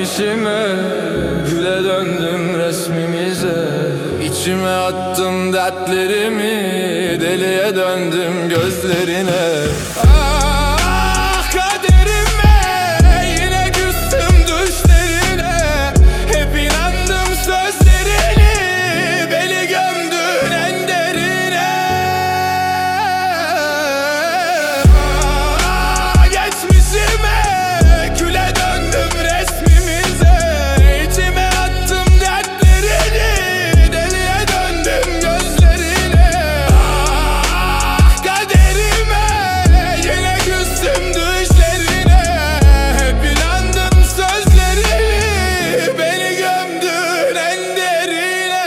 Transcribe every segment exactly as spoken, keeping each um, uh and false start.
Geçmişime, güle döndüm resmimize. İçime attım dertlerimi, deliye döndüm gözlerine. Ah kaderime, yine küstüm düşlerine. Hep inandım sözlerine, beni gömdün en derine. Ah geçmişime, güle döndüm resmimize. İçime attım dertlerini, deliye döndüm gözlerine. Ah kaderime, yine küstüm düşlerine. Hep inandım sözlerine, beni gömdün en derine.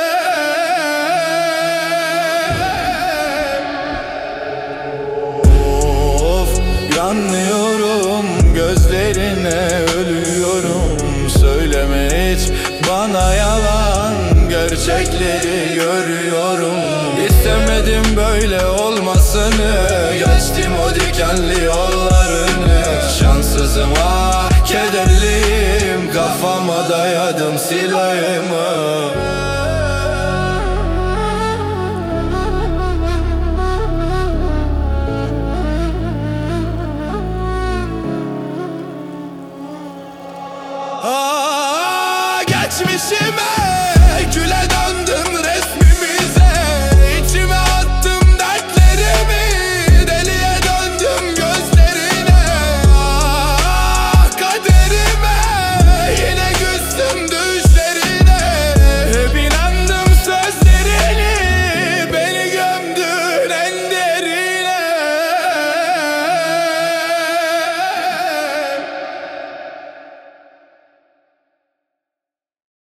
Of yanıyorum gözlerine, ölüyorum. Söyleme hiç bana yalan, gerçekleri görüyorum. İstemedim böyle olmasını, geçtim o dikenli yollarını. Şanssızım ah kederliyim, kafama dayadım silahımı.